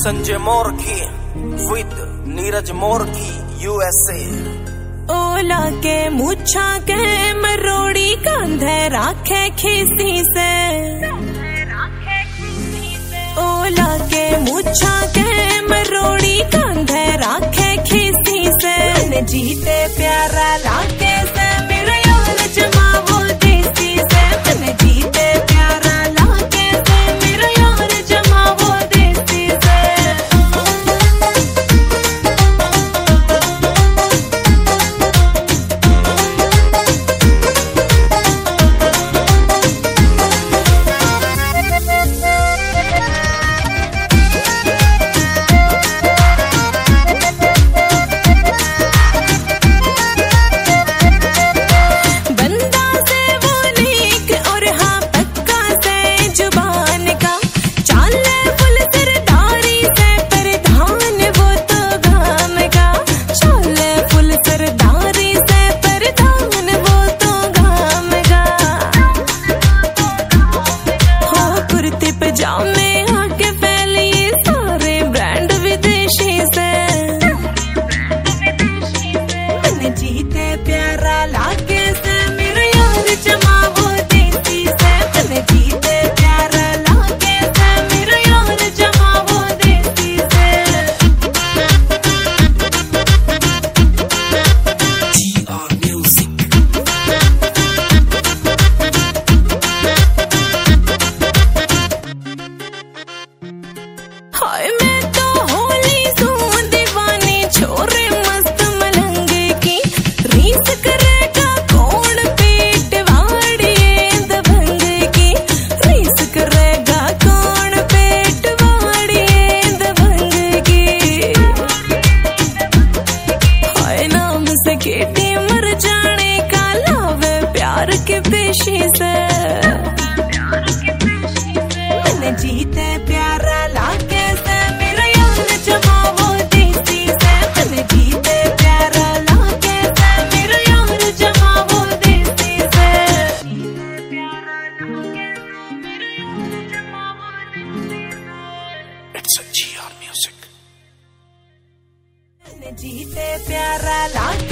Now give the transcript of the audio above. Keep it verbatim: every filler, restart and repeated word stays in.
Sanjay Morgi with Neeraj Morgi USA. ओला के मुछा के मरोड़ी कांधे राखे खीसी से, ओला के मुछा के मरोड़ी कांधे राखे खीसी से, जीते प्यारा लाके से मेरा यार जमावो देसी से, मैंने जीते प्यारा लाके से मेरा यार जमावो देसी से। मर जाने का लावे प्यार के पेशी से, मैंने जीते प्यारा लाके से मेरा यार जमावो देसी से, मैंने जीते प्यारा लाके से मेरा यार जमावो देसी से, प्यारा लाके से मेरा यार जमावो देसी से। It's a G R music। मैंने जीते प्यारा लाके